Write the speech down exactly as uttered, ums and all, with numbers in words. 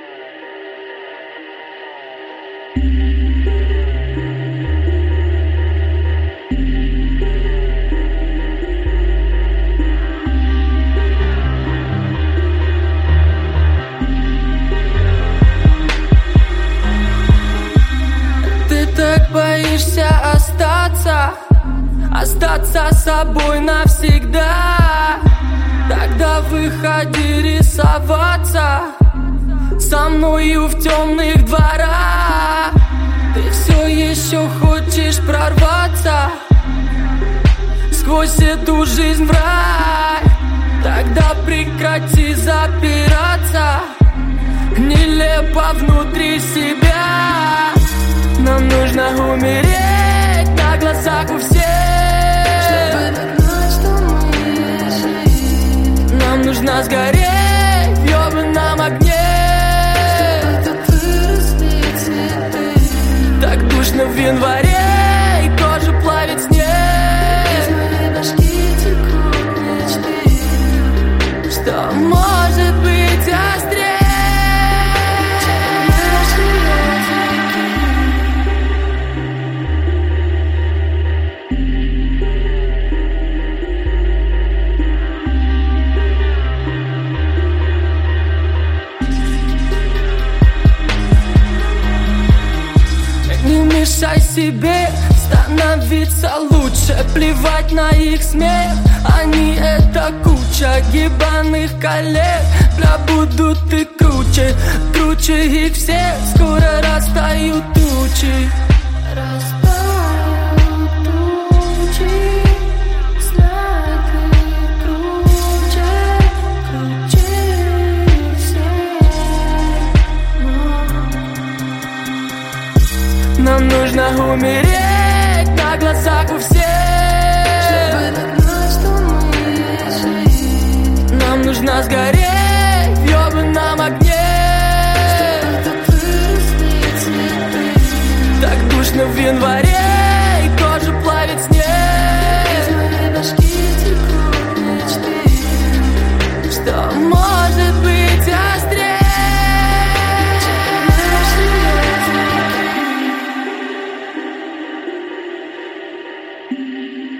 Боишься остаться, остаться собой навсегда? Тогда выходи рисоваться со мною в темных дворах. Ты все еще хочешь прорваться сквозь эту жизнь в рай? Тогда прекрати запираться нелепо внутри себя. Нам нужно умереть на глазах у всех, чтобы догнать, что мы есть. Нам нужно сгореть в ёбаном огне, чтобы тут выросли цветы. Так душно в январе, и кожу плавит снег. Из моей башки текут мечты, что может быть острее. Мешай себе становиться лучше, плевать на их смех. Они это куча гибаных коллег. Бля, будут и круче, круче их всех. Скоро растают тучи. Растают тучи. Знай, ты круче, круче всех. Нам нужно умереть на глазах у всех, чтобы догнать, что мы есть. Нам нужно сгореть в ёбаном огне, чтобы тут выросли цветы. Так душно в январе, и кожу плавит снег. Из моей башки текут мечты, что может быть острее. Thank you.